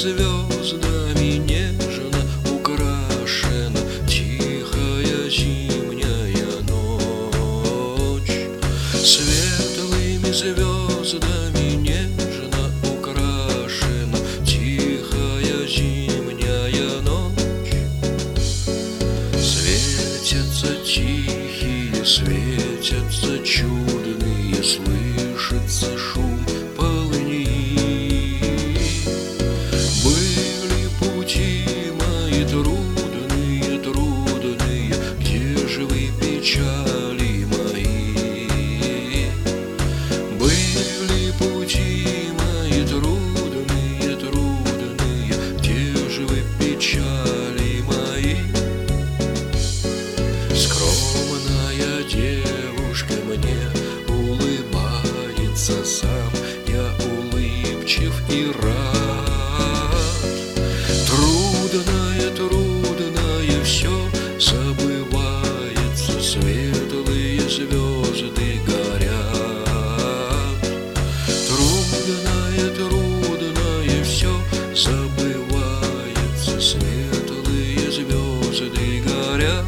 звездами нежно украшена тихая зимняя ночь. Светлыми звездами нежно украшена тихая зимняя ночь. Светятся тихие, светятся чудные, слышится шум полыни. Были пути мои трудные, трудные, где же вы, печали мои? Были пути мои трудные, трудные, где же вы, печали мои? Скромная девушка мне улыбается сам, я улыбчив и рад. Трудное, трудное все забывается, светлые звезды горят. Трудное, трудное все забывается, светлые звезды горят.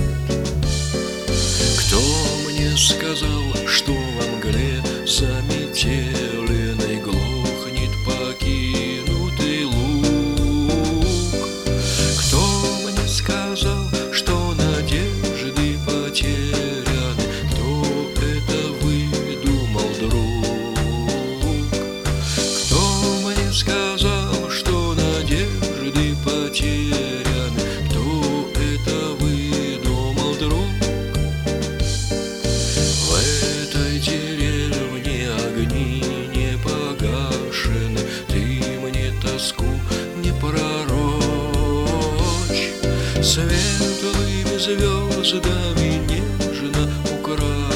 Кто мне сказал, что во мгле заметеленной глохнет покинутый луг? Кто мне сказал, что надежды потеряны? Кто это выдумал, друг? Кто мне сказал, что надежды потеряны? Кто это выдумал, друг? В этой деревне огни не погашены, ты мне тоску не пророчь. Светлыми звездами нежно украшена